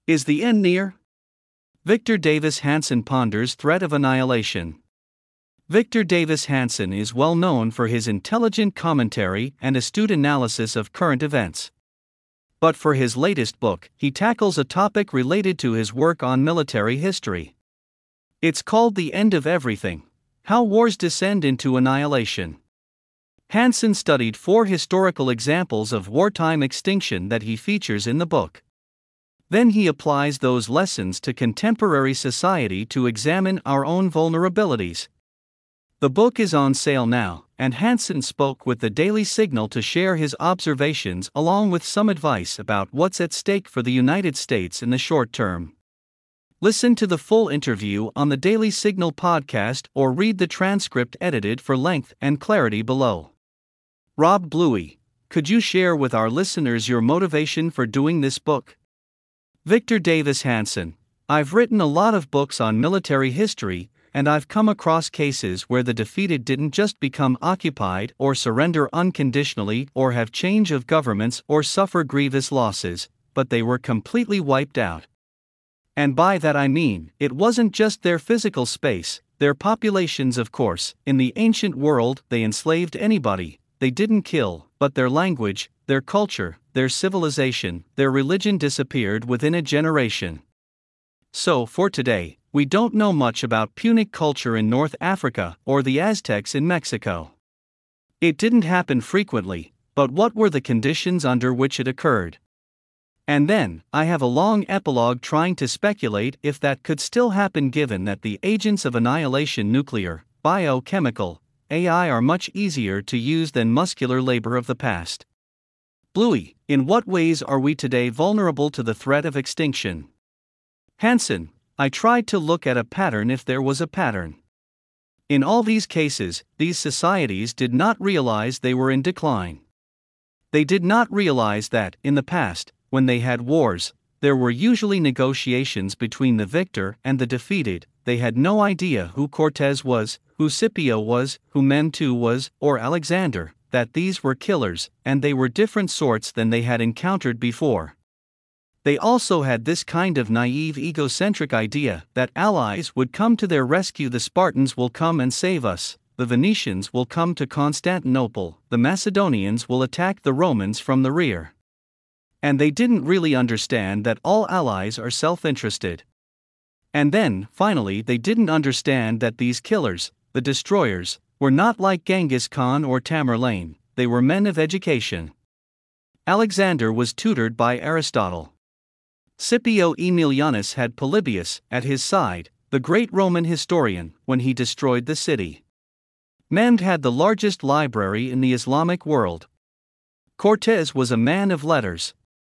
Is the end near? Victor Davis Hanson ponders threat of annihilation. Victor Davis Hanson is well known for his intelligent commentary and astute analysis of current events. But for his latest book, he tackles a topic related to his work on military history. It's called The End of Everything: How Wars Descend into Annihilation. Hanson studied 4 historical examples of wartime extinction that he features in the book. Then he applies those lessons to contemporary society to examine our own vulnerabilities. The book is on sale now, and Hanson spoke with the Daily Signal to share his observations along with some advice about what's at stake for the United States in the short term. Listen to the full interview on the Daily Signal podcast or read the transcript edited for length and clarity below. Rob Bluey, could you share with our listeners your motivation for doing this book? Victor Davis Hanson: I've written a lot of books on military history, and I've come across cases where the defeated didn't just become occupied or surrender unconditionally or have change of governments or suffer grievous losses, but they were completely wiped out. And by that I mean, it wasn't just their physical space, their populations of course. In the ancient world they enslaved anybody. They didn't kill, but their language, their culture, their civilization, their religion disappeared within a generation. So for today, we don't know much about Punic culture in North Africa or the Aztecs in Mexico. It didn't happen frequently, but what were the conditions under which it occurred? And then, I have a long epilogue trying to speculate if that could still happen given that the agents of annihilation, nuclear, biochemical, AI, are much easier to use than muscular labor of the past. Bluey, in what ways are we today vulnerable to the threat of extinction? Hanson: I tried to look at a pattern if there was a pattern. In all these cases, these societies did not realize they were in decline. They did not realize that, in the past, when they had wars, there were usually negotiations between the victor and the defeated. They had no idea who Cortez was, who Scipio was, who Mentu was, or Alexander, that these were killers, and they were different sorts than they had encountered before. They also had this kind of naive egocentric idea that allies would come to their rescue. The Spartans will come and save us, the Venetians will come to Constantinople, the Macedonians will attack the Romans from the rear. And they didn't really understand that all allies are self-interested. And then, finally, they didn't understand that these killers, the destroyers, were not like Genghis Khan or Tamerlane. They were men of education. Alexander was tutored by Aristotle. Scipio Aemilianus had Polybius at his side, the great Roman historian, when he destroyed the city. Mehmed had the largest library in the Islamic world. Cortez was a man of letters.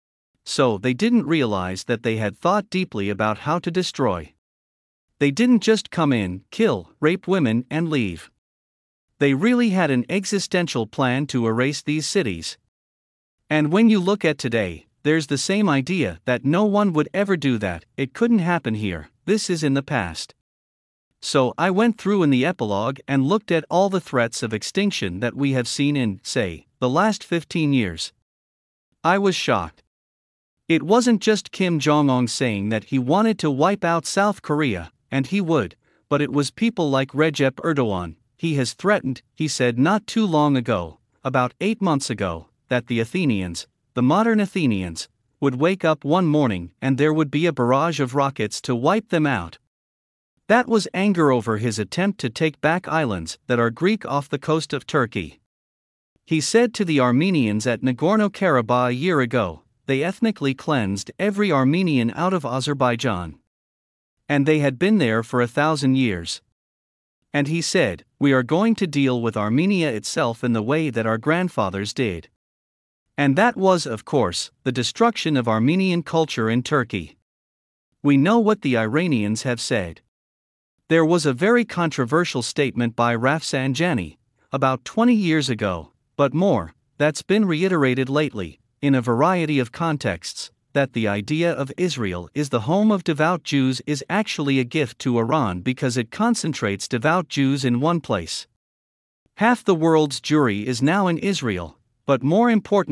So they didn't realize that they had thought deeply about how to destroy. They didn't just come in, kill, rape women, and leave. They really had an existential plan to erase these cities. And when you look at today, there's the same idea that no one would ever do that. It couldn't happen here, this is in the past. So I went through in the epilogue and looked at all the threats of extinction that we have seen in, say, the last 15 years. I was shocked. It wasn't just Kim Jong-un saying that he wanted to wipe out South Korea, and he would, but it was people like Recep Erdogan. He has threatened, he said not too long ago, about 8 months ago, that the Athenians, the modern Athenians, would wake up one morning and there would be a barrage of rockets to wipe them out. That was anger over his attempt to take back islands that are Greek off the coast of Turkey. He said to the Armenians at Nagorno-Karabakh a year ago, they ethnically cleansed every Armenian out of Azerbaijan. And they had been there for 1,000 years. And he said, we are going to deal with Armenia itself in the way that our grandfathers did. And that was, of course, the destruction of Armenian culture in Turkey. We know what the Iranians have said. There was a very controversial statement by Rafsanjani, about 20 years ago, but more, that's been reiterated lately, in a variety of contexts, that the idea of Israel is the home of devout Jews is actually a gift to Iran because it concentrates devout Jews in one place. Half the world's Jewry is now in Israel, but more importantly,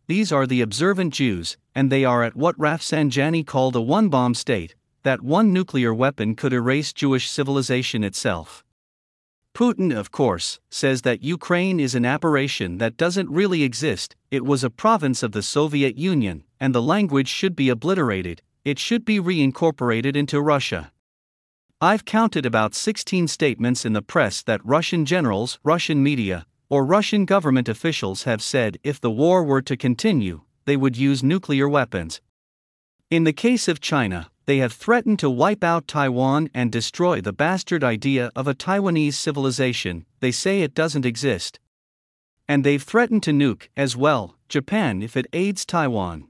these are the observant Jews, and they are at what Rafsanjani called a one-bomb state, that one nuclear weapon could erase Jewish civilization itself. Putin, of course, says that Ukraine is an aberration that doesn't really exist. It was a province of the Soviet Union, and the language should be obliterated, it should be reincorporated into Russia. I've counted about 16 statements in the press that Russian generals, Russian media, or Russian government officials have said if the war were to continue, they would use nuclear weapons. In the case of China, they have threatened to wipe out Taiwan and destroy the bastard idea of a Taiwanese civilization. They say it doesn't exist. And they've threatened to nuke, as well, Japan if it aids Taiwan.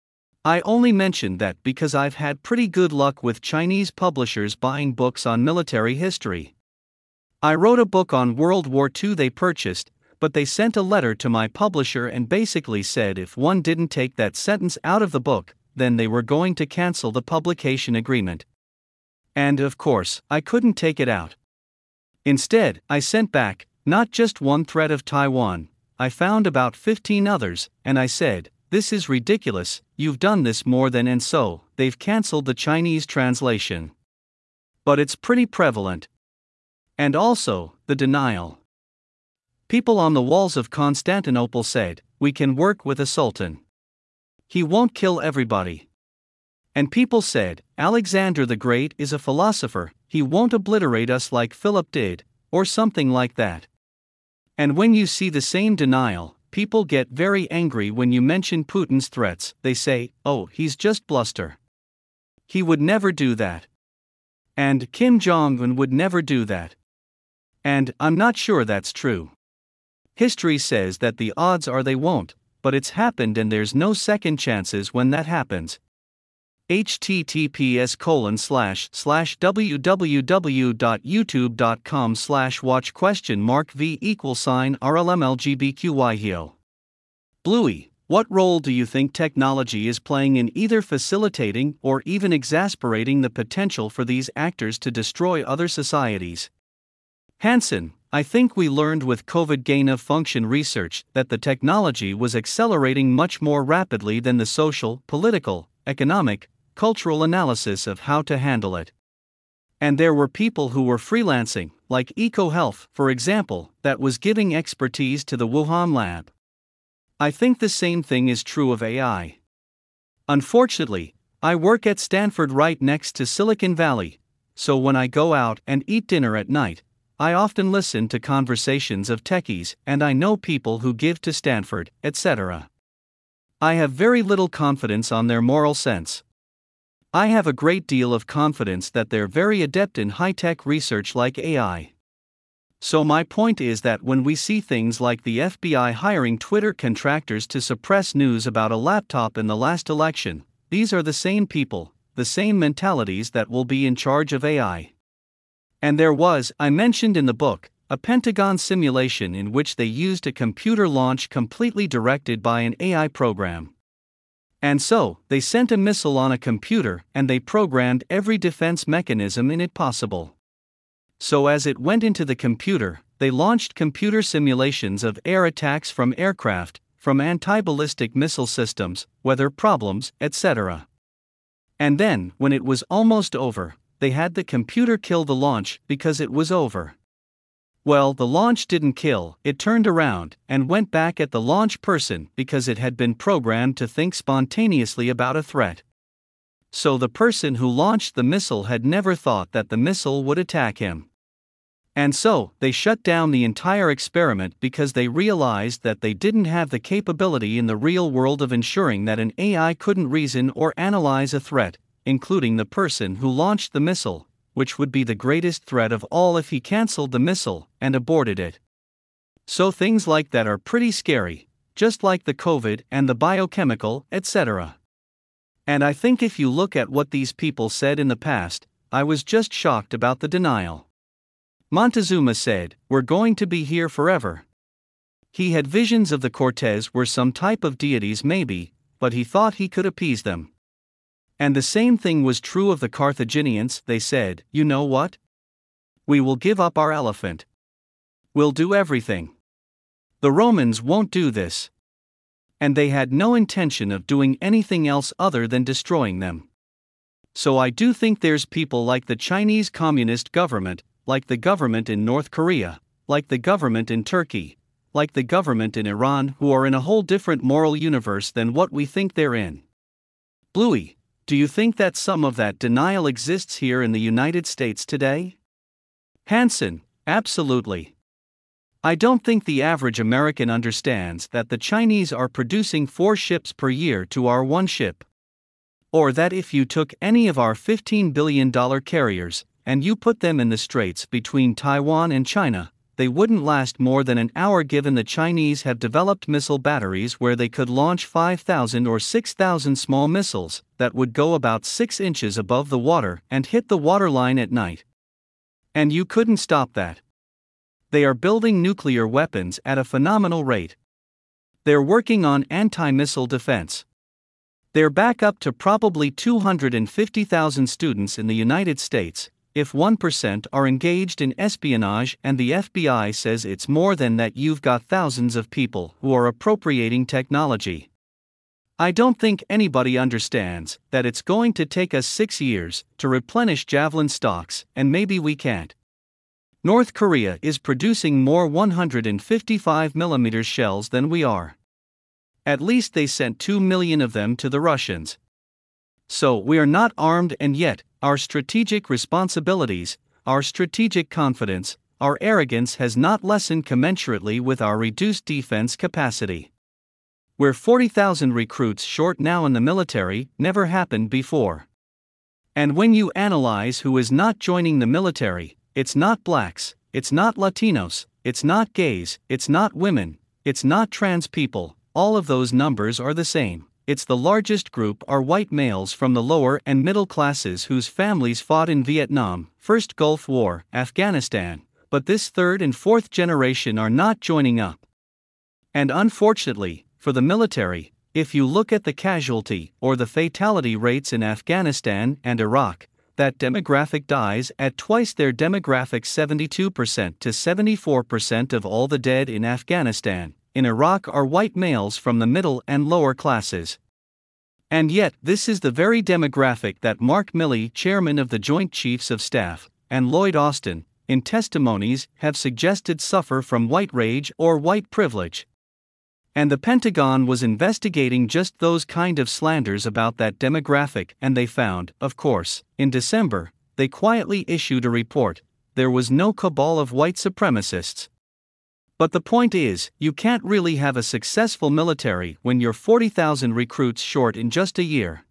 I only mention that because I've had pretty good luck with Chinese publishers buying books on military history. I wrote a book on World War II they purchased, but they sent a letter to my publisher and basically said if one didn't take that sentence out of the book, then they were going to cancel the publication agreement. And of course, I couldn't take it out. Instead, I sent back, not just one threat of Taiwan, I found about 15 others, and I said, "This is ridiculous, you've done this more than," and so, they've cancelled the Chinese translation. But it's pretty prevalent. And also, the denial. People on the walls of Constantinople said, "We can work with a sultan. He won't kill everybody." And people said, "Alexander the Great is a philosopher, he won't obliterate us like Philip did," or something like that. And when you see the same denial, people get very angry when you mention Putin's threats. They say, "Oh, he's just bluster. He would never do that. And Kim Jong-un would never do that." And I'm not sure that's true. History says that the odds are they won't, but it's happened and there's no second chances when that happens. https://www.youtube.com/watch?v=RLMLGBQYHO. Bluey, what role do you think technology is playing in either facilitating or even exasperating the potential for these actors to destroy other societies? Hansen, I think we learned with COVID gain-of-function research that the technology was accelerating much more rapidly than the social, political, economic, cultural analysis of how to handle it. And there were people who were freelancing, like EcoHealth, for example, that was giving expertise to the Wuhan lab. I think the same thing is true of AI. Unfortunately, I work at Stanford right next to Silicon Valley, so when I go out and eat dinner at night, I often listen to conversations of techies, and I know people who give to Stanford, etc. I have very little confidence on their moral sense. I have a great deal of confidence that they're very adept in high-tech research like AI. So my point is that when we see things like the FBI hiring Twitter contractors to suppress news about a laptop in the last election, these are the same people, the same mentalities that will be in charge of AI. And there was, I mentioned in the book, a Pentagon simulation in which they used a computer launch completely directed by an AI program. And so, they sent a missile on a computer and they programmed every defense mechanism in it possible. So as it went into the computer, they launched computer simulations of air attacks from aircraft, from anti-ballistic missile systems, weather problems, etc. And then, when it was almost over, they had the computer kill the launch because it was over. Well, the launch didn't kill, it turned around and went back at the launch person because it had been programmed to think spontaneously about a threat. So the person who launched the missile had never thought that the missile would attack him. And so, they shut down the entire experiment because they realized that they didn't have the capability in the real world of ensuring that an AI couldn't reason or analyze a threat, including the person who launched the missile, which would be the greatest threat of all if he cancelled the missile and aborted it. So things like that are pretty scary, just like the COVID and the biochemical, etc. And I think if you look at what these people said in the past, I was just shocked about the denial. Montezuma said, "We're going to be here forever." He had visions of the Cortes were some type of deities maybe, but he thought he could appease them. And the same thing was true of the Carthaginians. They said, "You know what? We will give up our elephant. We'll do everything. The Romans won't do this." And they had no intention of doing anything else other than destroying them. So I do think there's people like the Chinese Communist government, like the government in North Korea, like the government in Turkey, like the government in Iran, who are in a whole different moral universe than what we think they're in. Bluey, do you think that some of that denial exists here in the United States today? Hansen, absolutely. I don't think the average American understands that the Chinese are producing 4 ships per year to our 1 ship. Or that if you took any of our $15 billion carriers, and you put them in the straits between Taiwan and China, they wouldn't last more than an hour, given the Chinese have developed missile batteries where they could launch 5,000 or 6,000 small missiles that would go about 6 inches above the water and hit the waterline at night. And you couldn't stop that. They are building nuclear weapons at a phenomenal rate. They're working on anti-missile defense. They're back up to probably 250,000 students in the United States. If 1% are engaged in espionage and the FBI says it's more than that, you've got thousands of people who are appropriating technology. I don't think anybody understands that it's going to take us 6 years to replenish Javelin stocks, and maybe we can't. North Korea is producing more 155mm shells than we are. At least they sent 2 million of them to the Russians. So we are not armed, and yet, our strategic responsibilities, our strategic confidence, our arrogance has not lessened commensurately with our reduced defense capacity. We're 40,000 recruits short now in the military, never happened before. And when you analyze who is not joining the military, it's not blacks, it's not Latinos, it's not gays, it's not women, it's not trans people. All of those numbers are the same. It's the largest group are white males from the lower and middle classes whose families fought in Vietnam, First Gulf War, Afghanistan, but this 3rd and 4th generation are not joining up. And unfortunately, for the military, if you look at the casualty or the fatality rates in Afghanistan and Iraq, that demographic dies at twice their demographic. 72% to 74% of all the dead in Afghanistan, in Iraq are white males from the middle and lower classes. And yet, this is the very demographic that Mark Milley, chairman of the Joint Chiefs of Staff, and Lloyd Austin, in testimonies, have suggested suffer from white rage or white privilege. And the Pentagon was investigating just those kind of slanders about that demographic, and they found, of course, in December, they quietly issued a report, there was no cabal of white supremacists. But the point is, you can't really have a successful military when you're 40,000 recruits short in just a year.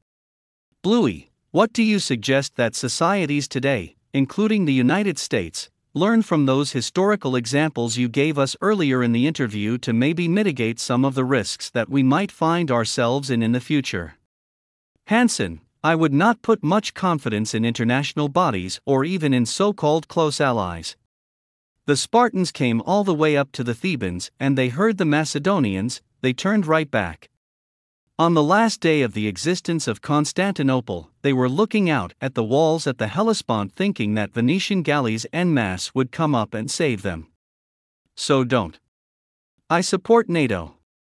Bluey, what do you suggest that societies today, including the United States, learn from those historical examples you gave us earlier in the interview to maybe mitigate some of the risks that we might find ourselves in the future? Hansen, I would not put much confidence in international bodies or even in so-called close allies. The Spartans came all the way up to the Thebans, and they heard the Macedonians, they turned right back. On the last day of the existence of Constantinople, they were looking out at the walls at the Hellespont thinking that Venetian galleys en masse would come up and save them. So don't. I support NATO.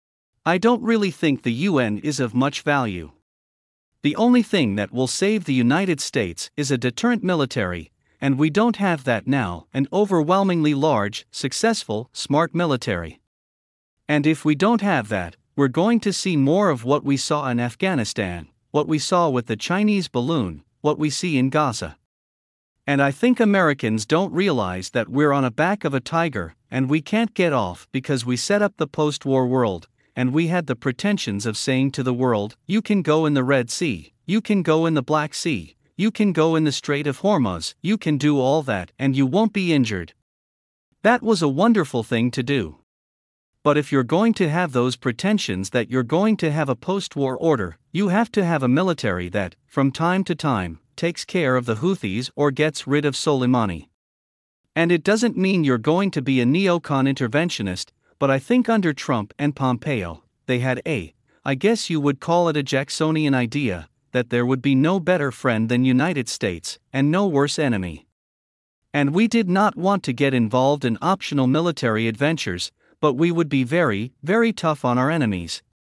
I don't really think the UN is of much value. The only thing that will save the United States is a deterrent military, and we don't have that now, an overwhelmingly large, successful, smart military. And if we don't have that, we're going to see more of what we saw in Afghanistan, what we saw with the Chinese balloon, what we see in Gaza. And I think Americans don't realize that we're on the back of a tiger, and we can't get off because we set up the post-war world, and we had the pretensions of saying to the world, you can go in the Red Sea, you can go in the Black Sea, you can go in the Strait of Hormuz, you can do all that and you won't be injured. That was a wonderful thing to do. But if you're going to have those pretensions that you're going to have a post-war order, you have to have a military that, from time to time, takes care of the Houthis or gets rid of Soleimani. And it doesn't mean you're going to be a neocon interventionist, but I think under Trump and Pompeo, they had I guess you would call it a Jacksonian idea, that there would be no better friend than United States, and no worse enemy. And we did not want to get involved in optional military adventures, but we would be very, very tough on our enemies.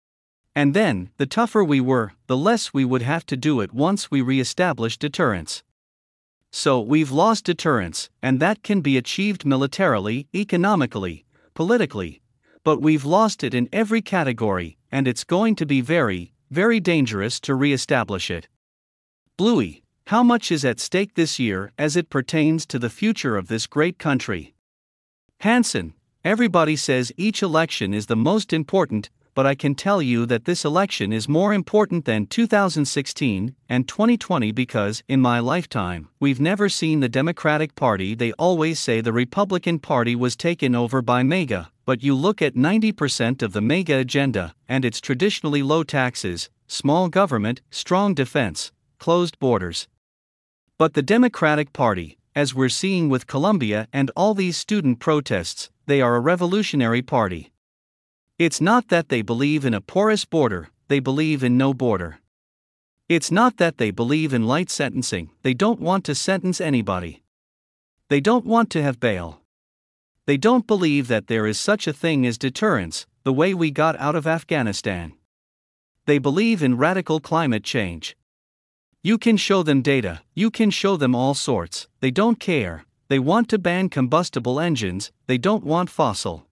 And then, the tougher we were, the less we would have to do it once we re-establish deterrence. So, we've lost deterrence, and that can be achieved militarily, economically, politically. But we've lost it in every category, and it's going to be very, very dangerous to re-establish it. Bluey, how much is at stake this year as it pertains to the future of this great country? Hansen, everybody says each election is the most important, but I can tell you that this election is more important than 2016 and 2020 because, in my lifetime, we've never seen the Democratic Party. They always say the Republican Party was taken over by MAGA, but you look at 90% of the MAGA agenda, and it's traditionally low taxes, small government, strong defense, closed borders. But the Democratic Party, as we're seeing with Colombia and all these student protests, they are a revolutionary party. It's not that they believe in a porous border, they believe in no border. It's not that they believe in light sentencing, they don't want to sentence anybody. They don't want to have bail. They don't believe that there is such a thing as deterrence, the way we got out of Afghanistan. They believe in radical climate change. You can show them data, you can show them all sorts, they don't care. They want to ban combustible engines, they don't want fossil.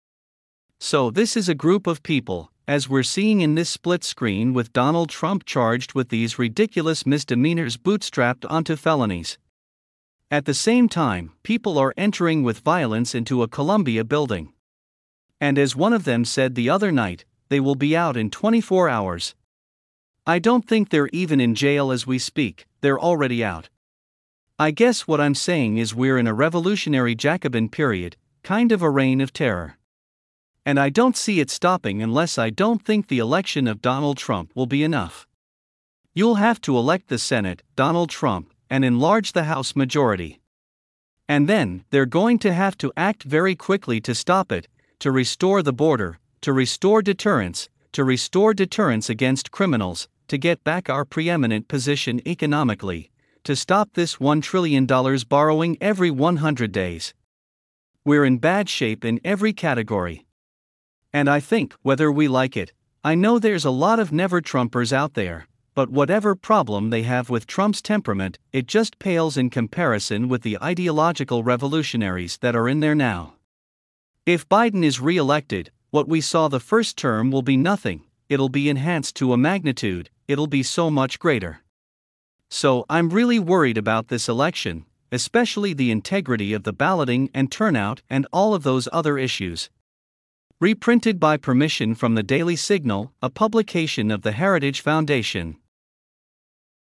So this is a group of people, as we're seeing in this split screen with Donald Trump charged with these ridiculous misdemeanors bootstrapped onto felonies. At the same time, people are entering with violence into a Columbia building. And as one of them said the other night, they will be out in 24 hours. I don't think they're even in jail as we speak, they're already out. I guess what I'm saying is we're in a revolutionary Jacobin period, kind of a reign of terror. And I don't see it stopping unless I don't think the election of Donald Trump will be enough. You'll have to elect the Senate, Donald Trump, and enlarge the House majority. And then, they're going to have to act very quickly to stop it, to restore the border, to restore deterrence against criminals, to get back our preeminent position economically, to stop this $1 trillion borrowing every 100 days. We're in bad shape in every category. And I think, whether we like it, I know there's a lot of never-Trumpers out there, but whatever problem they have with Trump's temperament, it just pales in comparison with the ideological revolutionaries that are in there now. If Biden is re-elected, what we saw the first term will be nothing, it'll be enhanced to a magnitude, it'll be so much greater. So I'm really worried about this election, especially the integrity of the balloting and turnout and all of those other issues. Reprinted by permission from the Daily Signal, a publication of the Heritage Foundation.